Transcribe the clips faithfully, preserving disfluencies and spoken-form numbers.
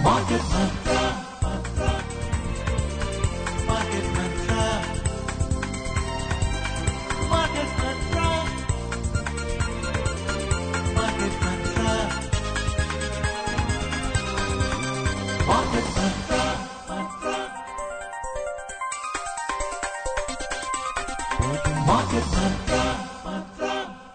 Market Mantra, Market Mantra, Market Mantra, Market Mantra, Market Mantra, Mantra, Market Mantra, Mantra.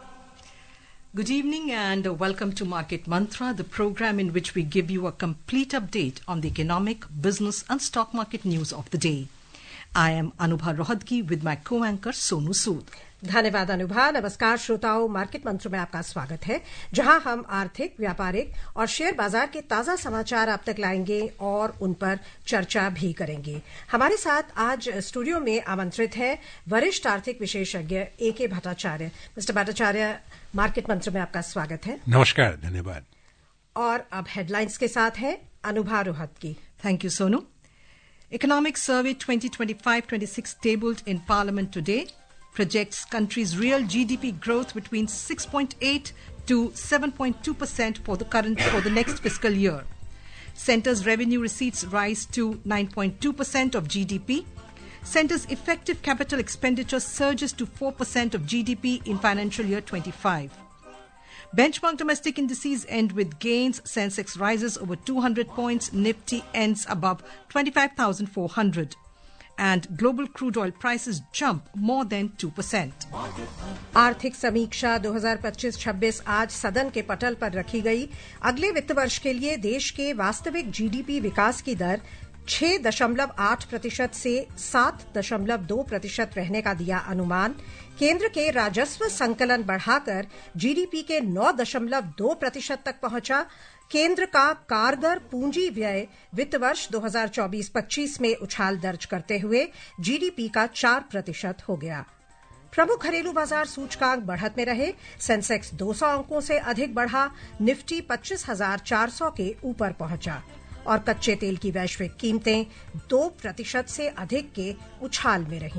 Good evening and welcome to Market Mantra, the program in which we give you a complete update on the economic, business and stock market news of the day. I am Anubha Rohadki with my co-anchor Sonu Sood. धन्यवाद अनुभा। नमस्कार श्रोताओं, market मंत्र में आपका स्वागत है, जहां हम आर्थिक, व्यापारिक और शेयर बाजार के ताजा समाचार आप तक लाएंगे और उन पर चर्चा भी करेंगे। हमारे साथ आज स्टूडियो में आमंत्रित है वरिष्ठ आर्थिक विशेषज्ञ ए के भट्टाचार्य। मिस्टर भट्टाचार्य, मार्केट मंत्र में आपका स्वागत है। नमस्कार, धन्यवाद। और अब हेडलाइंस के साथ है Anubha Rohatgi. Thank you, Sonu. Economic Survey twenty twenty-five twenty-six tabled in Parliament today projects country's real G D P growth between six point eight to seven point two percent for the current for the next fiscal year. Centre's revenue receipts rise to nine point two percent of G D P. Centre's effective capital expenditure surges to four percent of G D P in financial year twenty-five. Benchmark domestic indices end with gains. Sensex rises over two hundred points. Nifty ends above twenty-five thousand four hundred. And global crude oil prices jump more than two percent. आर्थिक समीक्षा दो हज़ार पच्चीस छब्बीस आज सदन के पटल पर रखी गई। अगले वित्त वर्ष के लिए देश के वास्तविक जीडीपी विकास की दर छह दशमलव आठ प्रतिशत से सात दशमलव दो प्रतिशत रहने का दिया अनुमान। केंद्र के राजस्व संकलन बढ़ाकर जीडीपी के नौ दशमलव दो प्रतिशत तक पहुंचा। केंद्र का कारगर पूंजी व्यय वित्त वर्ष दो हज़ार चौबीस पच्चीस में उछाल दर्ज करते हुए जीडीपी का चार प्रतिशत हो गया। प्रमुख घरेलू बाजार सूचकांक बढ़त में रहे। सेंसेक्स दो सौ अंकों से अधिक बढ़ा। निफ्टी पच्चीस हजार चार सौ के ऊपर पहुंचा और कच्चे तेल की वैश्विक कीमतें दो प्रतिशत से अधिक के उछाल में रहीं।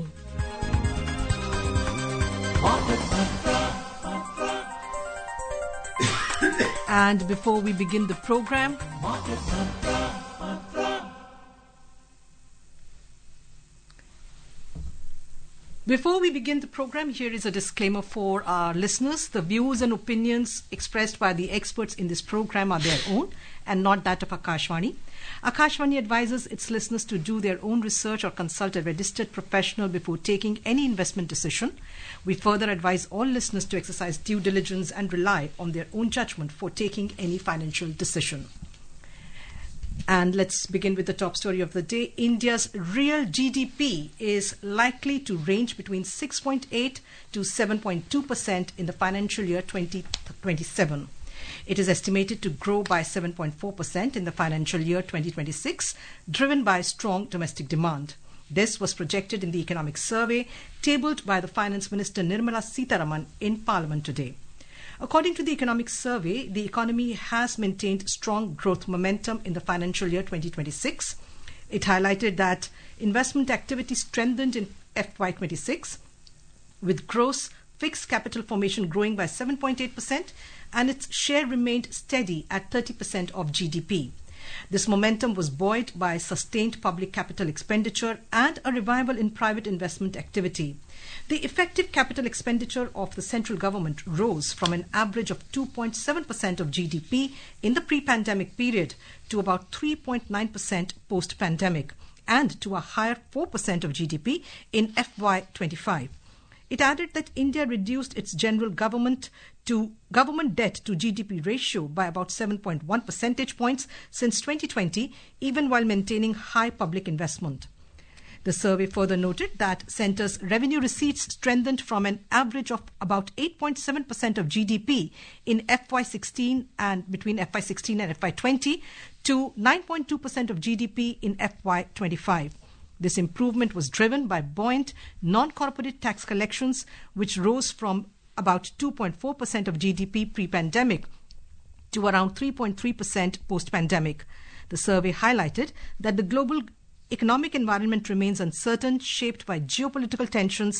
And before we begin the program, Before we begin the program, here is a disclaimer for our listeners. The views and opinions expressed by the experts in this program are their own and not that of Akashvani. Akashvani advises its listeners to do their own research or consult a registered professional before taking any investment decision. We further advise all listeners to exercise due diligence and rely on their own judgment for taking any financial decision. And let's begin with the top story of the day. India's real G D P is likely to range between six point eight to seven point two percent in the financial year twenty twenty-seven. It is estimated to grow by seven point four percent in the financial year twenty twenty-six, driven by strong domestic demand. This was projected in the economic survey tabled by the Finance Minister Nirmala Sitharaman in Parliament today. According to the economic survey, the economy has maintained strong growth momentum in the financial year twenty twenty-six. It highlighted that investment activity strengthened in F Y twenty-six, with gross fixed capital formation growing by seven point eight percent and its share remained steady at thirty percent of G D P. This momentum was buoyed by sustained public capital expenditure and a revival in private investment activity. The effective capital expenditure of the central government rose from an average of two point seven percent of G D P in the pre-pandemic period to about three point nine percent post-pandemic and to a higher four percent of G D P in F Y twenty-five. It added that India reduced its general government to government debt to G D P ratio by about seven point one percentage points since twenty twenty, even while maintaining high public investment. The survey further noted that Centre's revenue receipts strengthened from an average of about eight point seven percent of G D P in F Y sixteen and between F Y sixteen and F Y twenty to nine point two percent of G D P in F Y twenty-five. This improvement was driven by buoyant non-corporate tax collections, which rose from about two point four percent of G D P pre-pandemic to around three point three percent post-pandemic. The survey highlighted that the global economic environment remains uncertain, shaped by geopolitical tensions,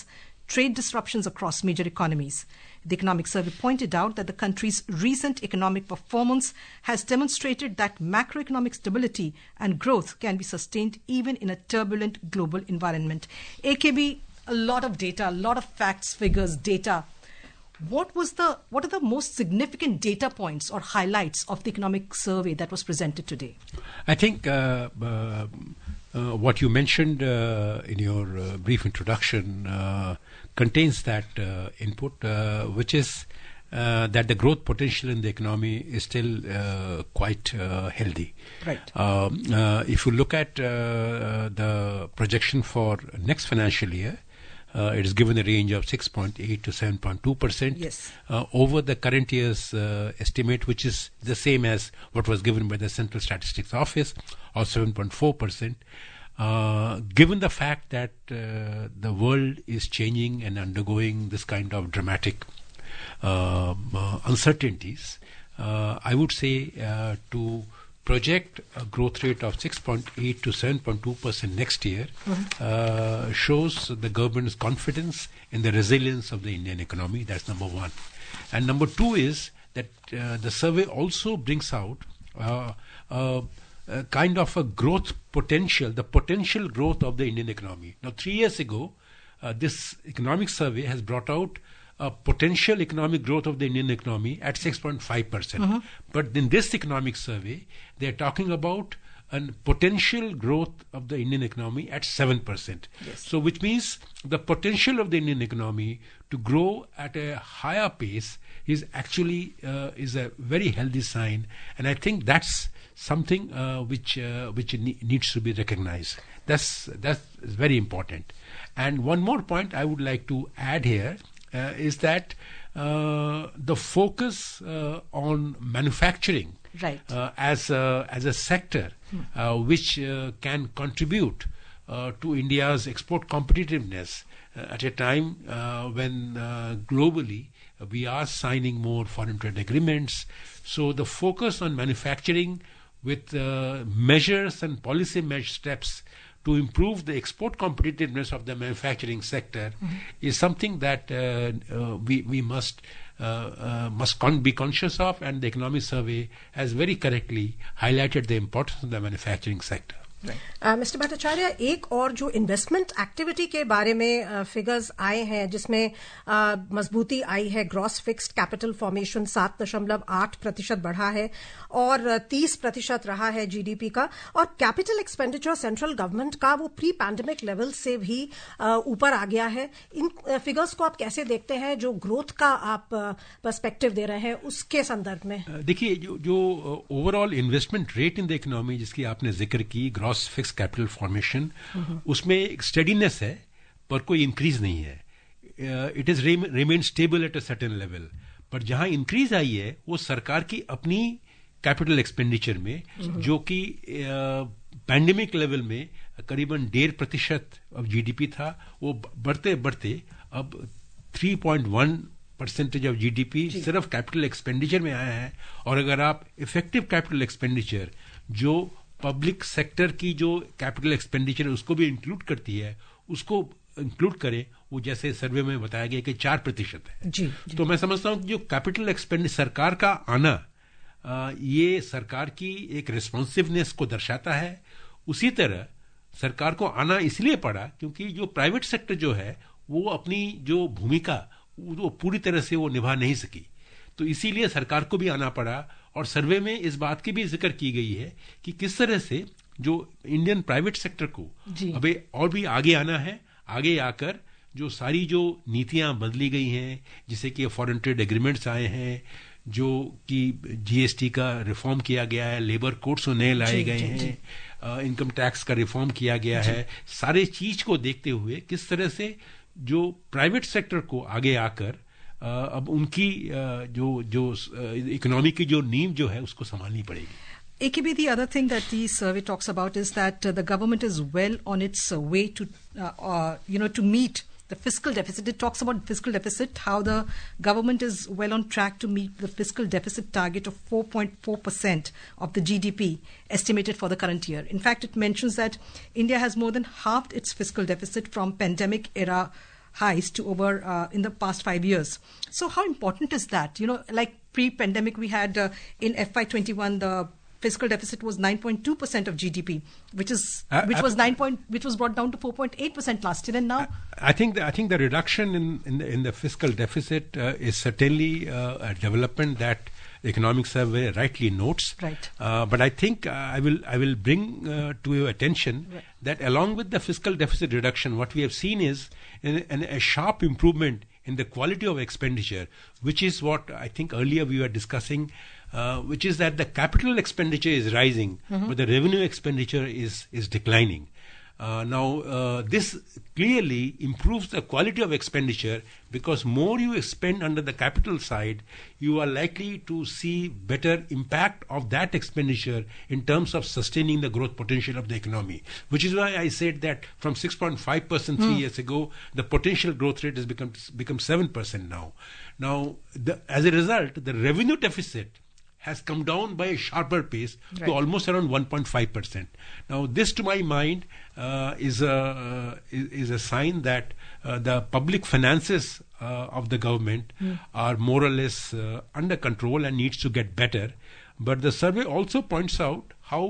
trade disruptions across major economies. The economic survey pointed out that the country's recent economic performance has demonstrated that macroeconomic stability and growth can be sustained even in a turbulent global environment. A K B, a lot of data, a lot of facts, figures, data. What was the what are the most significant data points or highlights of the economic survey that was presented today? I think uh, uh, uh, what you mentioned uh, in your uh, brief introduction uh, contains that uh, input, uh, which is uh, that the growth potential in the economy is still uh, quite uh, healthy. Right. Um, uh, if you look at uh, the projection for next financial year, Uh, it is given a range of six point eight to seven point two percent Yes. uh, over the current year's uh, estimate, which is the same as what was given by the Central Statistics Office, or seven point four percent. Uh, given the fact that uh, the world is changing and undergoing this kind of dramatic uh, uh, uncertainties, uh, I would say uh, to project a growth rate of six point eight to seven point two percent next year mm-hmm. uh, shows the government's confidence in the resilience of the Indian economy. That's number one. And number two is that uh, the survey also brings out uh, uh, a kind of a growth potential, the potential growth of the Indian economy. Now, three years ago, uh, this economic survey has brought out a potential economic growth of the Indian economy at six point five percent. Uh-huh. But in this economic survey, they are talking about a potential growth of the Indian economy at seven percent. Yes. So which means the potential of the Indian economy to grow at a higher pace is actually uh, is a very healthy sign. And I think that's something uh, which uh, which ne- needs to be recognized. That's, that's very important. And one more point I would like to add here Uh, is that uh, the focus uh, on manufacturing right. uh, as a, as a sector hmm. uh, which uh, can contribute uh, to India's export competitiveness uh, at a time uh, when uh, globally uh, we are signing more foreign trade agreements. So the focus on manufacturing with uh, measures and policy measure steps to improve the export competitiveness of the manufacturing sector mm-hmm. is something that uh, uh, we we must uh, uh, must con- be conscious of, and the economic survey has very correctly highlighted the importance of the manufacturing sector. Mister Bhattacharya, एक और जो investment activity के बारे में figures आए हैं जिसमें मजबूती आई है, ग्रॉस फिक्स्ड कैपिटल फॉर्मेशन सात दशमलव आठ प्रतिशत बढ़ा है और तीस प्रतिशत रहा है जीडीपी का, और कैपिटल एक्सपेंडिचर सेंट्रल गवर्नमेंट का वो प्री पैंडेमिक लेवल से भी ऊपर आ गया है. इन फिगर्स को आप कैसे देखते हैं, जो ग्रोथ का आप पर्सपेक्टिव दे रहे हैं उसके संदर्भ में? देखिए, जो जो overall investment rate in the economy जिसकी आपने जिक्र की, ग्रॉस फिक्स कैपिटल फॉर्मेशन, उसमें एक स्टेडीनेस है पर कोई इंक्रीज नहीं है. It is remain stable at a certain level. पर जहां इंक्रीज आई है वो सरकार की अपनी कैपिटल एक्सपेंडिचर में, जो कि पैंडेमिक लेवल में करीबन डेढ़ प्रतिशत ऑफ जीडीपी था, वो बढ़ते बढ़ते अब three point one percentage of GDP सिर्फ कैपिटल एक्सपेंडिचर में आया है. और अगर आप इफेक्टिव कैपिटल एक्सपेंडिचर, जो पब्लिक सेक्टर की जो कैपिटल एक्सपेंडिचर है उसको भी इंक्लूड करती है, उसको इंक्लूड करें, वो जैसे सर्वे में बताया गया कि चार प्रतिशत है. जी, जी. तो मैं समझता हूं कि जो कैपिटल एक्सपेंडिचर सरकार का आना, आ, ये सरकार की एक रिस्पॉन्सिवनेस को दर्शाता है. उसी तरह सरकार को आना इसलिए पड़ा क्योंकि जो प्राइवेट सेक्टर जो है वो अपनी जो भूमिका वो पूरी तरह से वो निभा नहीं सकी, तो इसीलिए सरकार को भी आना पड़ा. और सर्वे में इस बात की भी जिक्र की गई है कि किस तरह से जो इंडियन प्राइवेट सेक्टर को अभी और भी आगे आना है, आगे आकर जो सारी जो नीतियां बदली गई हैं, जैसे कि फॉरेन ट्रेड एग्रीमेंट्स आए हैं, जो कि जीएसटी का रिफॉर्म किया गया है, लेबर कोड्स नए लाए गए हैं, इनकम टैक्स का रिफॉर्म किया गया है, सारे चीज को देखते हुए किस तरह से जो प्राइवेट सेक्टर को आगे आकर Uh, अब उनकी uh, जो जो इकोनॉमी की जो नींव जो है उसको संभालनी पड़ेगी. A K B, the other thing that the survey talks about is that uh, the government is well on its uh, way to, uh, uh, you know, to meet the fiscal deficit. It talks about fiscal deficit, how the government is well on track to meet the fiscal deficit target of four point four percent of the G D P estimated for the current year. In fact, it mentions that India has more than halved its fiscal deficit from pandemic era uh, uh, you know, to meet the fiscal deficit target of four point four percent of the G D P estimated for the current year. In fact, it mentions that India has more than halved its fiscal deficit from pandemic era uh, uh, you know, to meet the fiscal deficit target of four point four percent of the G D P estimated for the current year. highs to over uh, in the past five years. So how important is that? You know, like pre-pandemic, we had uh, in F Y twenty-one the fiscal deficit was nine point two percent of G D P, which is uh, which uh, was nine point, which was brought down to four point eight percent last year, and now I think the, I think the reduction in in the, in the fiscal deficit uh, is certainly uh, a development that the economic survey rightly notes. Right. Uh, but I think uh, I will I will bring uh, to your attention right. that along with the fiscal deficit reduction, what we have seen is an, an, a sharp improvement in the quality of expenditure, which is what I think earlier we were discussing, uh, which is that the capital expenditure is rising, mm-hmm. but the revenue expenditure is is declining. Uh, now, uh, this clearly improves the quality of expenditure because more you spend under the capital side, you are likely to see better impact of that expenditure in terms of sustaining the growth potential of the economy. Which is why I said that from six point five percent three mm. years ago, the potential growth rate has become become seven percent now. Now, the, as a result, the revenue deficit has come down by a sharper pace right. to almost around one point five percent. Now, this, to my mind, uh, is a uh, is, is a sign that uh, the public finances uh, of the government mm. are more or less uh, under control and needs to get better. But the survey also points out how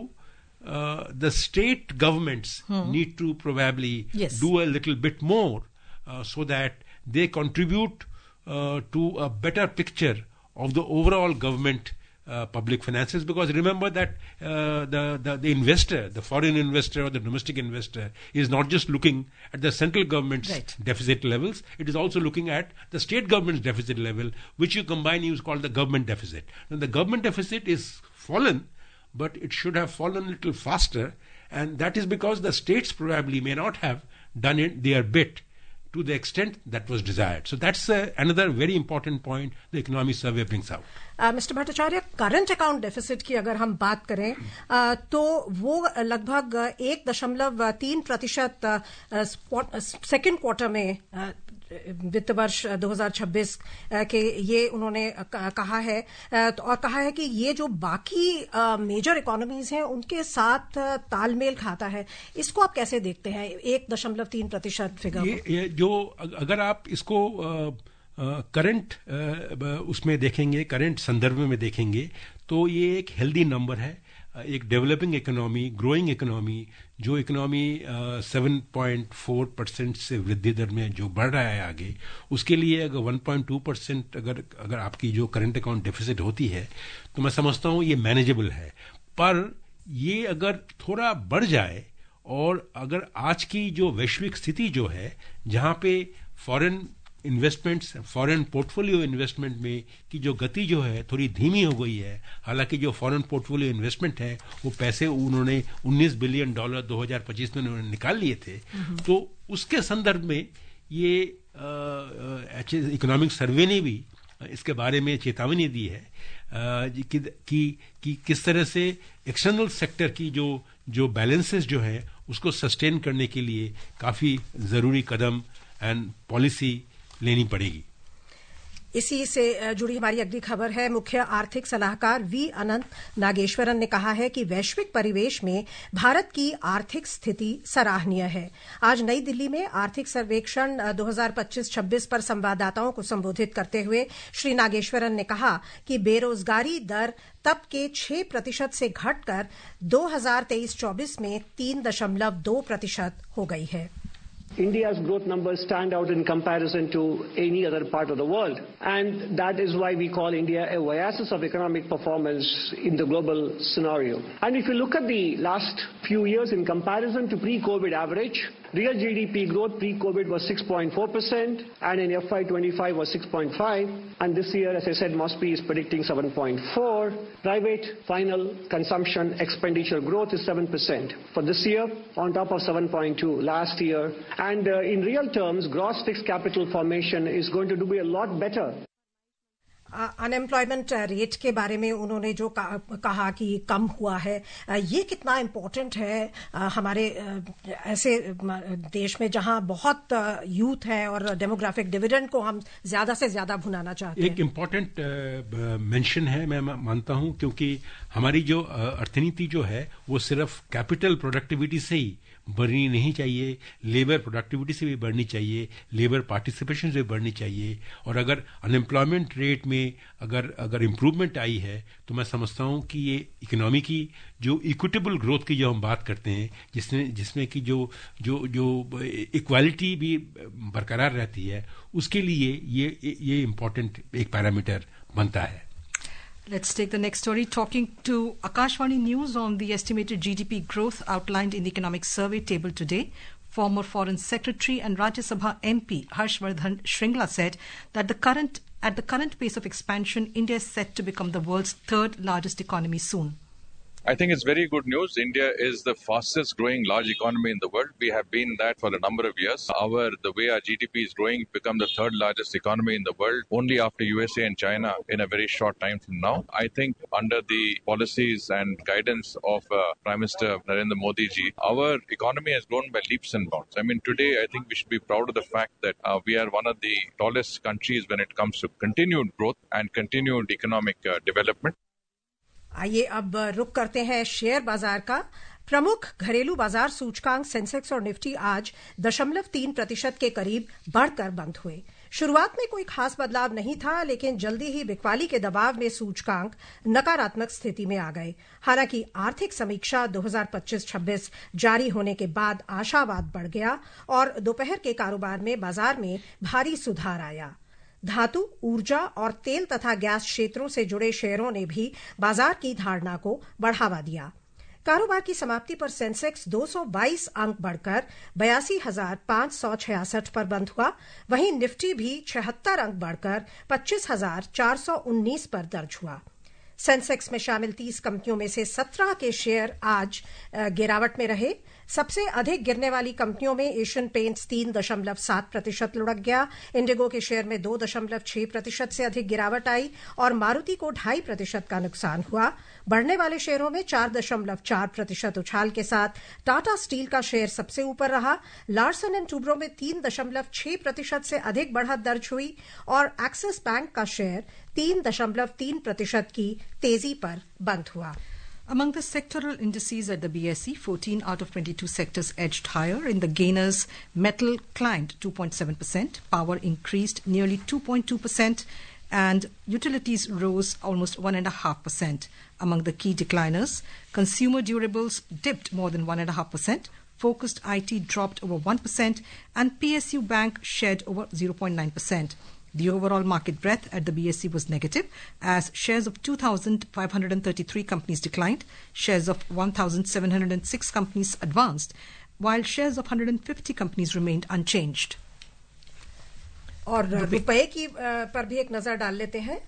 uh, the state governments hmm. need to probably yes. do a little bit more uh, so that they contribute uh, to a better picture of the overall government Uh, public finances, because remember that uh, the, the the investor, the foreign investor or the domestic investor, is not just looking at the central government's right. deficit levels, it is also looking at the state government's deficit level, which you combine is called the government deficit. Now, the government deficit is fallen, but it should have fallen a little faster, and that is because the states probably may not have done it their bit to the extent that was desired. So that's uh, another very important point the economic survey brings out. Mister uh, Bhattacharya, current account deficit की अगर हम बात करें uh, तो वो लगभग एक दशमलव तीन प्रतिशत सेकेंड क्वार्टर में uh, वित्त वर्ष दो हज़ार छब्बीस के ये उन्होंने कहा है, और कहा है कि ये जो बाकी मेजर इकोनॉमीज हैं उनके साथ तालमेल खाता है. इसको आप कैसे देखते हैं, एक दशमलव तीन प्रतिशत फिगर? ये, ये जो अगर आप इसको करंट उसमें देखेंगे, करंट संदर्भ में देखेंगे, तो ये एक हेल्दी नंबर है. एक डेवलपिंग इकोनॉमी, ग्रोइंग इकोनॉमी, जो economy seven point four percent से वृद्धि दर में जो बढ़ रहा है आगे, उसके लिए अगर वन पॉइंट टू परसेंट अगर अगर आपकी जो करंट अकाउंट डेफिसिट होती है, तो मैं समझता हूँ ये मैनेजेबल है. पर ये अगर थोड़ा बढ़ जाए और अगर आज की जो वैश्विक स्थिति जो है, जहाँ पे foreign investments, foreign portfolio investment में की जो गति जो है थोड़ी धीमी हो गई है. हालांकि जो फॉरेन पोर्टफोलियो इन्वेस्टमेंट है वो पैसे उन्होंने उन्नीस बिलियन डॉलर दो हज़ार पच्चीस में उन्होंने निकाल लिए थे. तो उसके संदर्भ में ये इकोनॉमिक सर्वे ने भी इसके बारे में चेतावनी दी है कि, कि, कि किस तरह से एक्सटर्नल सेक्टर की जो जो बैलेंसेस जो है उसको सस्टेन करने के लिए काफ़ी ज़रूरी कदम एंड पॉलिसी लेनी पड़ेगी. इसी से जुड़ी हमारी अगली खबर है. मुख्य आर्थिक सलाहकार वी अनंत नागेश्वरन ने कहा है कि वैश्विक परिवेश में भारत की आर्थिक स्थिति सराहनीय है. आज नई दिल्ली में आर्थिक सर्वेक्षण दो हज़ार पच्चीस छब्बीस पर संवाददाताओं को संबोधित करते हुए श्री नागेश्वरन ने कहा कि बेरोजगारी दर तब के छह प्रतिशत से घटकर दो हज़ार तेईस चौबीस में तीन दशमलव दो प्रतिशत हो गई है. India's growth numbers stand out in comparison to any other part of the world, and that is why we call India a oasis of economic performance in the global scenario. And if you look at the last few years in comparison to pre-COVID average, real G D P growth pre-COVID was six point four percent, and in F Y twenty-five was six point five, and this year, as I said, Mosby is predicting seven point four. Private final consumption expenditure growth is seven percent for this year, on top of seven point two last year. And uh, in real terms, gross fixed capital formation is going to do be a lot better. Unemployment rate के बारे में उन्होंने जो कहा कि कम हुआ है, ये कितना इम्पोर्टेंट है हमारे ऐसे देश में जहां बहुत यूथ है और डेमोग्राफिक डिविडेंड को हम ज्यादा से ज्यादा भुनाना चाहते हैं. एक इम्पोर्टेंट मेंशन है, मैं मानता हूं, क्योंकि हमारी जो अर्थनीति जो है वो सिर्फ कैपिटल प्रोडक्टिविटी से ही बढ़नी नहीं चाहिए, लेबर प्रोडक्टिविटी से भी बढ़नी चाहिए, लेबर पार्टिसिपेशन से भी बढ़नी चाहिए। और अगर अनएम्प्लॉयमेंट रेट में अगर अगर इम्प्रूवमेंट आई है तो मैं समझता हूँ कि ये इकोनॉमी की जो इक्विटेबल ग्रोथ की जो हम बात करते हैं, जिसमें जिसमें कि जो जो जो इक्वालिटी भी बरकरार रहती है, उसके लिए ये ये इम्पोर्टेंट एक पैरामीटर बनता है। Let's take the next story, talking to Akashvani News on the estimated G D P growth outlined in the Economic Survey table today. Former Foreign Secretary and Rajya Sabha M P Harshvardhan Shringla said that the current at the current pace of expansion, India is set to become the world's third largest economy soon. I think it's very good news. India is the fastest growing large economy in the world. We have been that for a number of years. Our the way our G D P is growing, become the third largest economy in the world, only after U S A and China in a very short time from now. I think under the policies and guidance of uh, Prime Minister Narendra Modi ji, our economy has grown by leaps and bounds. I mean, today I think we should be proud of the fact that uh, we are one of the tallest countries when it comes to continued growth and continued economic uh, development. आइए अब रुक करते हैं share बाजार का। प्रमुख घरेलू बाजार सूचकांक सेंसेक्स और निफ्टी आज दशमलव तीन प्रतिशत के करीब बढ़कर बंद हुए। शुरुआत में कोई खास बदलाव नहीं था, लेकिन जल्दी ही बिकवाली के दबाव में सूचकांक नकारात्मक स्थिति में आ गए। हालांकि आर्थिक समीक्षा दो हज़ार पच्चीस छब्बीस जारी होने के बाद आशावाद बढ़ गया और दोपहर के कारोबार में बाजार में भारी सुधार आया। धातु, ऊर्जा और तेल तथा गैस क्षेत्रों से जुड़े शेयरों ने भी बाजार की धारणा को बढ़ावा दिया। कारोबार की समाप्ति पर सेंसेक्स दो सौ बाईस अंक बढ़कर बयासी हजार पांच सौ छियासठ पर बंद हुआ। वहीं निफ्टी भी छिहत्तर अंक बढ़कर पच्चीस हजार चार सौ उन्नीस पर दर्ज हुआ। सेंसेक्स में शामिल तीस कंपनियों में से सत्रह के शेयर आज गिरावट में रहे। सबसे अधिक गिरने वाली कंपनियों में एशियन पेंट्स तीन दशमलव सात प्रतिशत लुढ़क गया। इंडिगो के शेयर में दो दशमलव छह प्रतिशत से अधिक गिरावट आई और मारुति को ढाई प्रतिशत का नुकसान हुआ। बढ़ने वाले शेयरों में चार दशमलव चार प्रतिशत उछाल के साथ टाटा स्टील का शेयर सबसे ऊपर रहा। लार्सन एंड टूब्रो में तीन दशमलव छह प्रतिशत से अधिक बढ़त दर्ज हुई और एक्सिस बैंक का शेयर तीन दशमलव तीन प्रतिशत की तेजी पर बंद हुआ। Among the sectoral indices at the B S E, fourteen out of twenty-two sectors edged higher. In the gainers, metal climbed two point seven percent, power increased nearly two point two percent, and utilities rose almost one point five percent. Among the key decliners, consumer durables dipped more than one point five percent, focused I T dropped over one percent, and P S U Bank shed over zero point nine percent. The overall market breadth at the B S E was negative, as shares of two thousand five hundred thirty-three companies declined, shares of one thousand seven hundred six companies advanced, while shares of one hundred fifty companies remained unchanged. और रुपए की पर भी एक नजर डाल लेते हैं।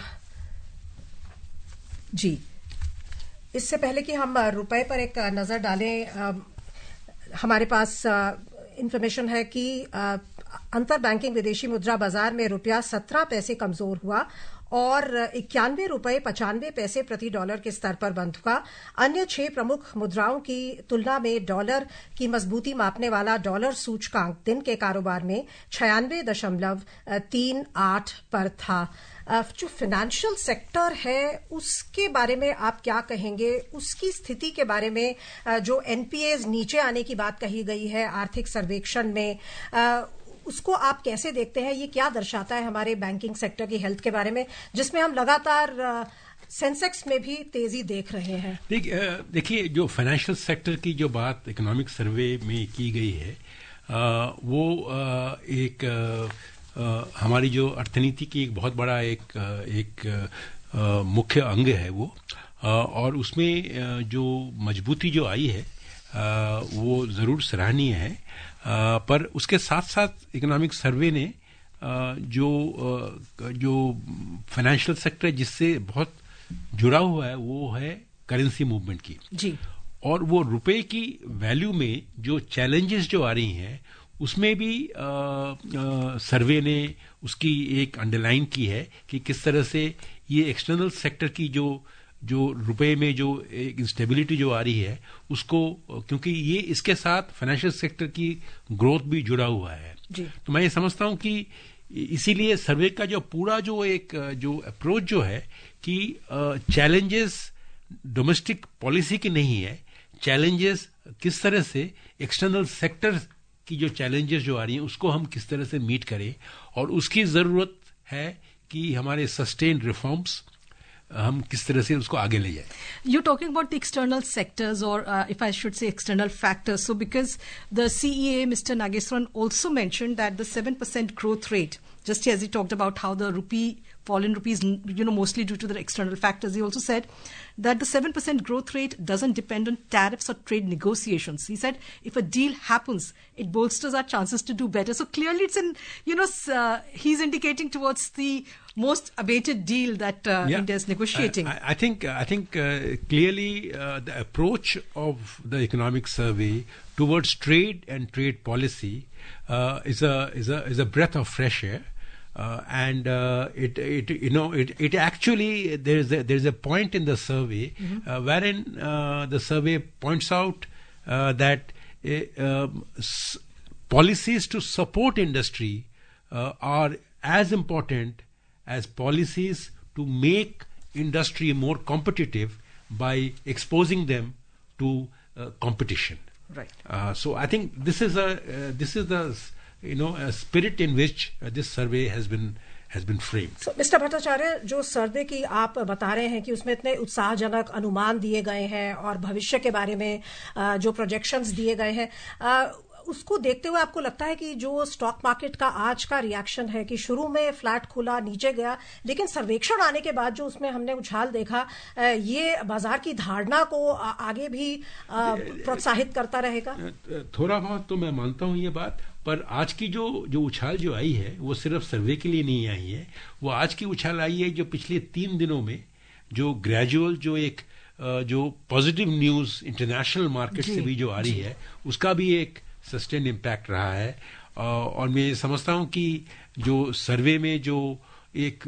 जी, इससे पहले कि हम रुपए पर एक नजर डालें, हमारे पास इंफॉर्मेशन है कि अंतर बैंकिंग विदेशी मुद्रा बाजार में रुपया सत्रह पैसे कमजोर हुआ और इक्यानवे रुपए पचानवे पैसे प्रति डॉलर के स्तर पर बंद हुआ। अन्य छह प्रमुख मुद्राओं की तुलना में डॉलर की मजबूती मापने वाला डॉलर सूचकांक दिन के कारोबार में छियानवे दशमलव तीन आठ पर था। जो फाइनेंशियल सेक्टर है उसके बारे में आप क्या कहेंगे? उसकी स्थिति के बारे में जो एनपीएज नीचे आने की बात कही गई है आर्थिक सर्वेक्षण में, उसको आप कैसे देखते हैं? ये क्या दर्शाता है हमारे बैंकिंग सेक्टर की हेल्थ के बारे में, जिसमें हम लगातार सेंसेक्स में भी तेजी देख रहे हैं? देखिए, जो फाइनेंशियल सेक्टर की जो बात इकोनॉमिक सर्वे में की गई है, आ, वो आ, एक आ, हमारी जो अर्थनीति की एक बहुत बड़ा एक एक आ, मुख्य अंग है वो, आ, और उसमें जो मजबूती जो आई है आ, वो ज़रूर सराहनीय है। आ, पर उसके साथ साथ इकोनॉमिक सर्वे ने आ, जो आ, जो फाइनेंशियल सेक्टर जिससे बहुत जुड़ा हुआ है वो है करेंसी मूवमेंट की जी, और वो रुपए की वैल्यू में जो चैलेंजेस जो आ रही हैं उसमें भी आ, आ, सर्वे ने उसकी एक अंडरलाइन की है कि किस तरह से ये एक्सटर्नल सेक्टर की जो जो रुपए में जो एक इंस्टेबिलिटी जो आ रही है उसको, क्योंकि ये इसके साथ फाइनेंशियल सेक्टर की ग्रोथ भी जुड़ा हुआ है जी। तो मैं ये समझता हूं कि इसीलिए सर्वे का जो पूरा जो एक जो अप्रोच जो है कि चैलेंजेस डोमेस्टिक पॉलिसी की नहीं है, चैलेंजेस किस तरह से एक्सटर्नल सेक्टर की जो चैलेंजेस जो आ रही हैं उसको हम किस तरह से मीट करें, और उसकी ज़रूरत है कि हमारे सस्टेन रिफॉर्म्स हम किस तरह से उसको आगे ले जाए. You're talking about the external sectors, or uh, if I should say external factors. So because the C E A, Mister Nageswaran, also mentioned that the seven percent growth rate, just as he talked about how the rupee, fallen rupees, you know, mostly due to the external factors, he also said that the seven percent growth rate doesn't depend on tariffs or trade negotiations. He said if a deal happens, it bolsters our chances to do better. So clearly it's in, you know, uh, he's indicating towards the most awaited deal that uh, yeah. India is negotiating. I, I think I think uh, clearly uh, the approach of the economic survey towards trade and trade policy uh, is a is a is a breath of fresh air. Uh, and uh, it, it, you know, it, it actually there is a, there is a point in the survey mm-hmm. uh, wherein uh, the survey points out uh, that uh, um, s- policies to support industry uh, are as important as policies to make industry more competitive by exposing them to uh, competition. Right. Uh, so I think this is a uh, this is the you know a spirit in which uh, this survey has been has been framed. So, mister Bhattacharya, जो survey की आप बता रहे हैं कि उसमें इतने उत्साहजनक अनुमान दिए गए हैं और भविष्य के बारे में जो प्रोजेक्शंस दिए गए हैं, उसको देखते हुए आपको लगता है कि जो स्टॉक मार्केट का आज का रिएक्शन है कि शुरू में फ्लैट खुला, नीचे गया, लेकिन सर्वेक्षण आने के बाद जो उसमें हमने उछाल देखा, ये बाजार की धारणा को आगे भी प्रोत्साहित करता रहेगा? थोड़ा बहुत तो मैं मानता हूं ये बात, पर आज की जो जो उछाल जो आई है वो सिर्फ सर्वे के लिए नहीं आई है. वो आज की उछाल आई है जो पिछले तीन दिनों में जो ग्रेजुअल जो एक जो पॉजिटिव न्यूज इंटरनेशनल मार्केट से भी जो आ रही है उसका भी एक सस्टेन इम्पैक्ट रहा है. और मैं समझता हूं कि जो सर्वे में जो एक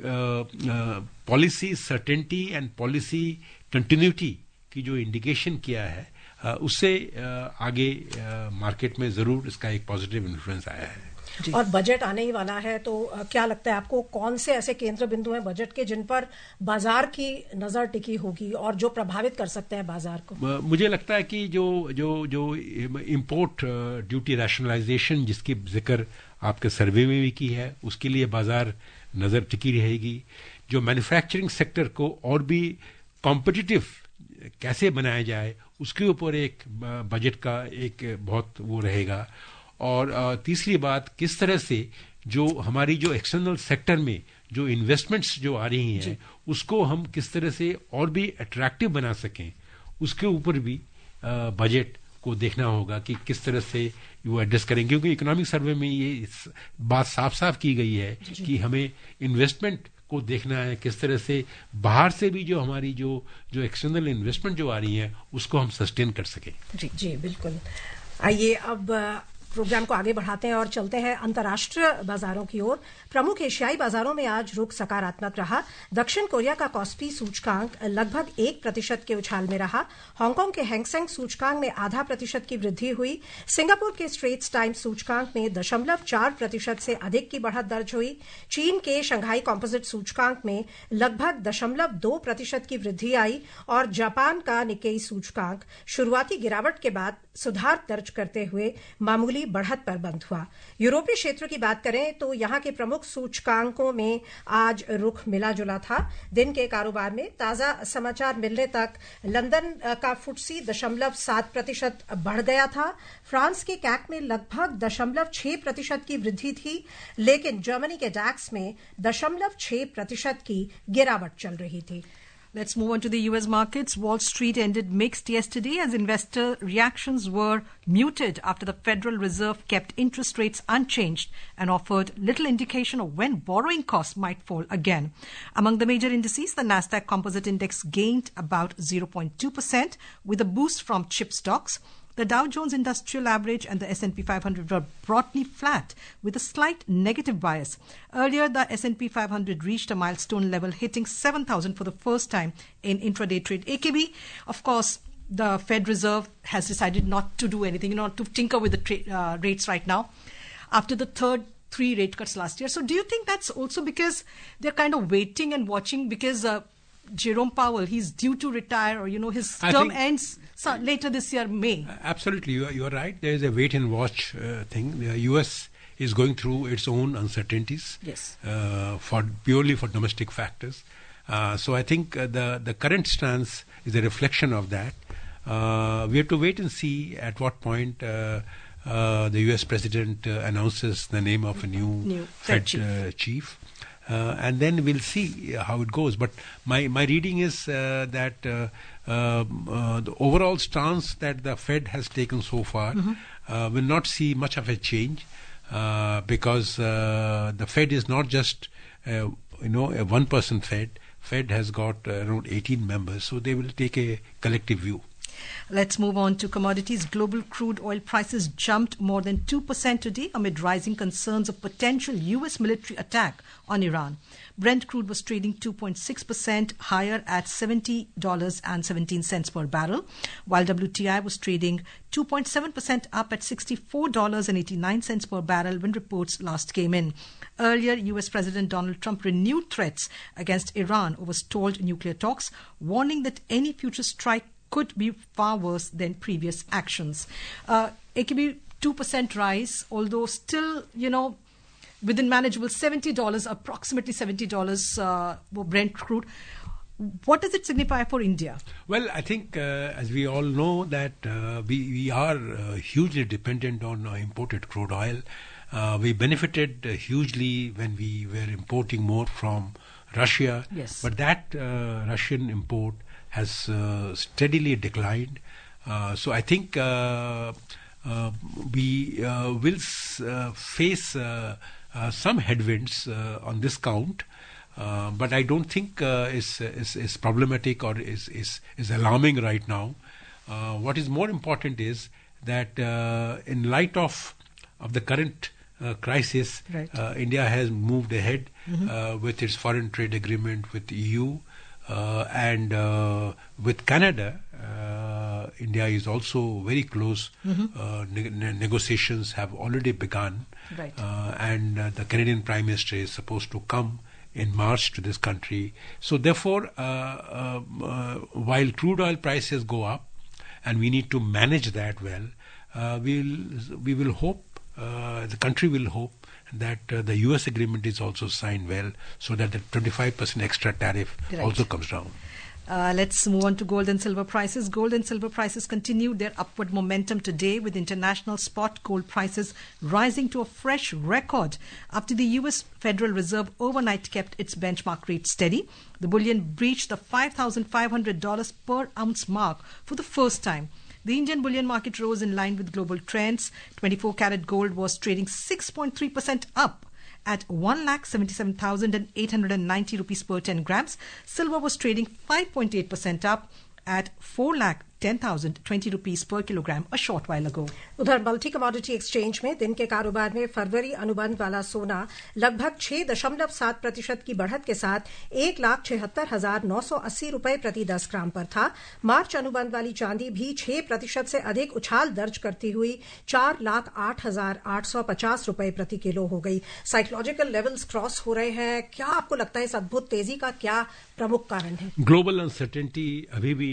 policy certainty and policy continuity की जो इंडिकेशन किया है उससे आगे मार्केट में जरूर इसका एक पॉजिटिव इन्फ्लुएंस आया है. और बजट आने ही वाला है, तो क्या लगता है आपको कौन से ऐसे केंद्र बिंदु हैं बजट के जिन पर बाजार की नजर टिकी होगी और जो प्रभावित कर सकते हैं बाजार को? मुझे लगता है कि जो जो जो इंपोर्ट ड्यूटी रैशनलाइजेशन जिसकी जिक्र आपके सर्वे में भी की है, उसके लिए बाजार नजर टिकी रहेगी. जो मैन्युफैक्चरिंग सेक्टर को और भी कॉम्पिटिटिव कैसे बनाया जाए उसके ऊपर एक बजट का एक बहुत वो रहेगा. और तीसरी बात, किस तरह से जो हमारी जो एक्सटर्नल सेक्टर में जो इन्वेस्टमेंट्स जो आ रही हैं उसको हम किस तरह से और भी अट्रैक्टिव बना सकें, उसके ऊपर भी बजट को देखना होगा कि किस तरह से वो एड्रेस करेंगे. क्योंकि इकोनॉमिक सर्वे में ये बात साफ साफ की गई है कि हमें इन्वेस्टमेंट को देखना है, किस तरह से बाहर से भी जो हमारी जो जो एक्सटर्नल इन्वेस्टमेंट जो आ रही है उसको हम सस्टेन कर सकें. जी जी बिल्कुल. आइए अब प्रोग्राम को आगे बढ़ाते हैं और चलते हैं अंतर्राष्ट्रीय बाजारों की ओर. प्रमुख एशियाई बाजारों में आज रुख सकारात्मक रहा. दक्षिण कोरिया का कॉस्पी सूचकांक लगभग एक प्रतिशत के उछाल में रहा. हांगकांग के हैंगसेंग सूचकांक में आधा प्रतिशत की वृद्धि हुई. सिंगापुर के स्ट्रेट्स टाइम्स सूचकांक में दशमलव चार प्रतिशत से अधिक की बढ़त दर्ज हुई. चीन के शंघाई कॉम्पोजिट सूचकांक में लगभग दशमलव दो प्रतिशत की वृद्धि आई और जापान का निक्केई सूचकांक शुरुआती गिरावट के बाद सुधार दर्ज करते हुए मामूली बढ़त पर बंद हुआ. यूरोपीय क्षेत्र की बात करें तो यहां के प्रमुख सूचकांकों में आज रुख मिला जुला था. दिन के कारोबार में ताजा समाचार मिलने तक लंदन का फुटसी दशमलव सात प्रतिशत बढ़ गया था. फ्रांस के कैक में लगभग दशमलव छह प्रतिशत की वृद्धि थी, लेकिन जर्मनी के डैक्स में दशमलव छह प्रतिशत की गिरावट चल रही थी. Let's move on to the U S markets. Wall Street ended mixed yesterday as investor reactions were muted after the Federal Reserve kept interest rates unchanged and offered little indication of when borrowing costs might fall again. Among the major indices, the Nasdaq Composite Index gained about zero point two percent with a boost from chip stocks. The Dow Jones Industrial Average and the S and P five hundred were broadly flat with a slight negative bias. Earlier, the S and P five hundred reached a milestone level, hitting seven thousand for the first time in intraday trade. A K B, of course, the Fed Reserve has decided not to do anything, not to tinker with the tra- uh, rates right now after the third three rate cuts last year. So do you think that's also because they're kind of waiting and watching because uh, Jerome Powell, he's due to retire, or, you know, his I term think- ends so- later this year, May. Absolutely, you are, you are right. There is a wait and watch uh, thing. The U S is going through its own uncertainties. Yes. Uh, for purely for domestic factors. Uh, so I think uh, the the current stance is a reflection of that. Uh, we have to wait and see at what point uh, uh, the U S president uh, announces the name of a new, New Fed Fed chief. uh, chief. Uh, and then we'll see how it goes. But my, my reading is uh, that uh, um, uh, the overall stance that the Fed has taken so far uh, will not see much of a change uh, because uh, the Fed is not just uh, you know a one-person Fed. Fed has got uh, around eighteen members, so they will take a collective view. Let's move on to commodities. Global crude oil prices jumped more than two percent today amid rising concerns of potential U S military attack on Iran. Brent crude was trading two point six percent higher at seventy dollars and seventeen cents per barrel, while W T I was trading two point seven percent up at sixty-four dollars and eighty-nine cents per barrel when reports last came in. Earlier, U S President Donald Trump renewed threats against Iran over stalled nuclear talks, warning that any future strike could be far worse than previous actions. Uh, A K B two percent rise, although still, you know, within manageable, seventy dollars, approximately seventy dollars uh, for Brent crude. What does it signify for India? Well, I think, uh, as we all know, that uh, we, we are uh, hugely dependent on uh, imported crude oil. Uh, we benefited uh, hugely when we were importing more from Russia. Yes. But that uh, Russian import has uh, steadily declined. Uh, so I think uh, uh, we uh, will s- uh, face uh, uh, some headwinds uh, on this count. Uh, but I don't think uh, is, is is problematic or is is, is alarming right now. Uh, what is more important is that uh, in light of of the current uh, crisis, Right. uh, India has moved ahead uh, with its foreign trade agreement with the E U uh, and uh, with Canada. Uh, India is also very close. Uh, ne- ne- negotiations have already begun, Right. uh, and uh, the Canadian Prime Minister is supposed to come in March to this country. So therefore, uh, uh, uh, while crude oil prices go up, and we need to manage that well, uh, we'll, we will hope, uh, the country will hope that uh, the U S agreement is also signed well, so that the twenty-five percent extra tariff Right. also comes down. Uh, let's move on to gold and silver prices. Gold and silver prices continued their upward momentum today, with international spot gold prices rising to a fresh record after the U S Federal Reserve overnight kept its benchmark rate steady. The bullion breached the five thousand five hundred dollars per ounce mark for the first time. The Indian bullion market rose in line with global trends. twenty-four karat gold was trading six point three percent up at one lakh seventy-seven thousand eight hundred ninety rupees per ten grams. Silver was trading five point eight percent up at four lakh ten thousand twenty rupees per kilogram a short while ago. उधर multi commodity exchange में दिन के कारोबार में फरवरी अनुबंध वाला सोना लगभग छह दशमलव सात प्रतिशत की बढ़त के साथ एक लाख छिहत्तर हजार नौ सौ अस्सी रुपए प्रति दस ग्राम पर था। मार्च अनुबंध वाली चांदी भी छह प्रतिशत से अधिक उछाल दर्ज करती हुई चार लाख आठ हजार आठ सौ पचास रुपए प्रति किलो हो गई। साइकोलॉजिकल लेवल्स क्रॉस हो रहे हैं। क्या आपको लगता है इस अद्भुत तेजी का क्या प्रमुख कारण है? ग्लोबल अनसर्टेनिटी अभी भी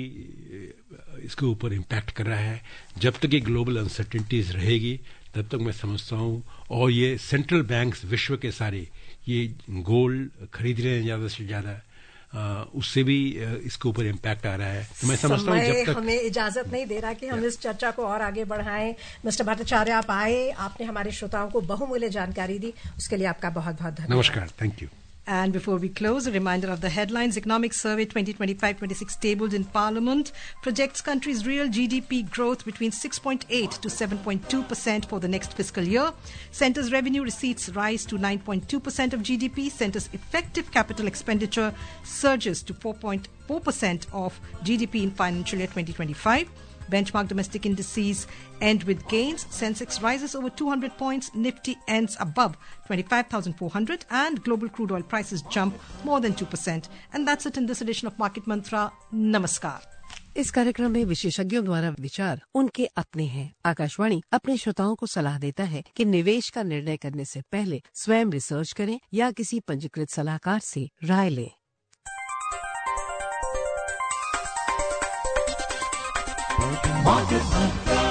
इसके ऊपर इम्पैक्ट कर रहा है। जब तक ये ग्लोबल अनसर्टेनिटीज रहेगी तब तक मैं समझता हूँ, और ये सेंट्रल बैंक्स विश्व के सारे ये गोल्ड खरीद रहे हैं ज़्यादा से ज़्यादा, उससे भी इसके ऊपर इम्पैक्ट आ रहा है। तो मैं समझता हूँ जब तक हमें इजाजत नहीं दे रहा कि हम इस चर्चा को और आगे बढ़ाएं। मिस्टर भट्टाचार्य, आप आए, आपने हमारे श्रोताओं को बहुमूल्य जानकारी दी, उसके लिए आपका बहुत बहुत धन्यवाद। नमस्कार, thank you. And before we close, a reminder of the headlines. Economic Survey twenty twenty-five twenty-six tabled in Parliament projects country's real G D P growth between six point eight to seven point two percent for the next fiscal year. Centre's revenue receipts rise to nine point two percent of G D P. Centre's effective capital expenditure surges to four point four percent of G D P in financial year twenty twenty-five. Benchmark domestic indices end with gains. Sensex rises over two hundred points. Nifty ends above twenty-five thousand four hundred. And global crude oil prices jump more than two percent. And that's it in this edition of Market Mantra. Namaskar. इस कार्यक्रम में विशेषज्ञों द्वारा विचार उनके अपने हैं। आकाशवाणी अपने श्रोताओं को सलाह देता है कि निवेश का निर्णय करने से पहले स्वयं रिसर्च करें या किसी पंजीकृत सलाहकार से राय लें। Market Mantra.